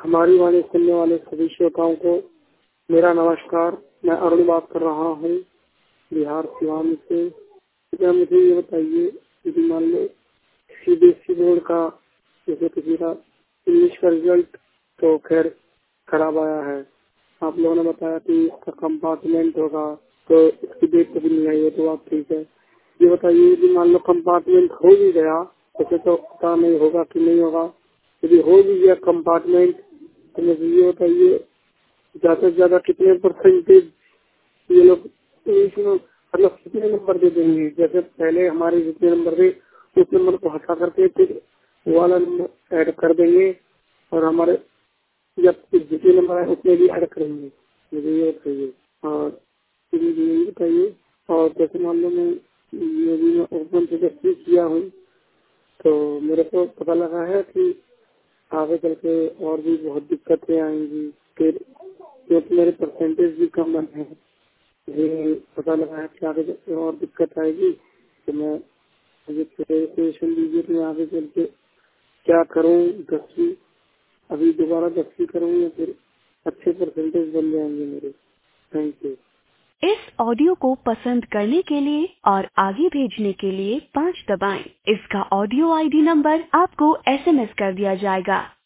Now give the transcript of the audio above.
हमारी वाणी सुनने वाले सभी श्रोताओं को मेरा नमस्कार। मैं अरुण बात कर रहा हूँ बिहार सिवान से। क्या मुझे ये बताइए, यदि मान लो सीबीएसई बोर्ड का जैसे किसी का इंग्लिश का रिजल्ट तो खैर खराब आया है, आप लोगों ने बताया कि इसका कंपार्टमेंट होगा, तो इसकी डेट कभी नहीं आई है, तो आप ठीक है। ये बताइए, यदि मान लो कंपार्टमेंट हो भी गया, वैसे तो पता नहीं होगा कि नहीं होगा, यदि हो भी गया कंपार्टमेंट तो मुझे ये बताइए ज्यादा से ज्यादा कितने परसेंटेज ये लोग इंग्लिश में मतलब कितने नंबर दे देंगे। जैसे पहले हमारे जितने नंबर थे उस नंबर को हटा करके फिर वो वाला नंबर ऐड कर देंगे और हमारे जब जितने नंबर आए उसमें भी ऐड करेंगे। मुझे ये बताइए। और फिर मुझे ये बताइए, और जैसे मान लो मैं ये भी मैं ओपन से दसवीं किया हूँ, तो मेरे को पता लगा है कि आगे चल के और भी बहुत दिक्कतें आएंगी, फिर क्योंकि मेरे परसेंटेज भी कम बने हैं। मुझे पता लगा है कि आगे चल के और दिक्कत आएगी, तो मैं मुझे प्रिपरेशन दीजिए कि मैं आगे चल के क्या करूँ। 10वीं अभी दोबारा 10वीं करूँ या फिर अच्छे परसेंटेज बन जाएंगे मेरे। Thank you. इस ऑडियो को पसंद करने के लिए और आगे भेजने के लिए 5 दबाएं। इसका ऑडियो आईडी नंबर आपको एसएमएस कर दिया जाएगा।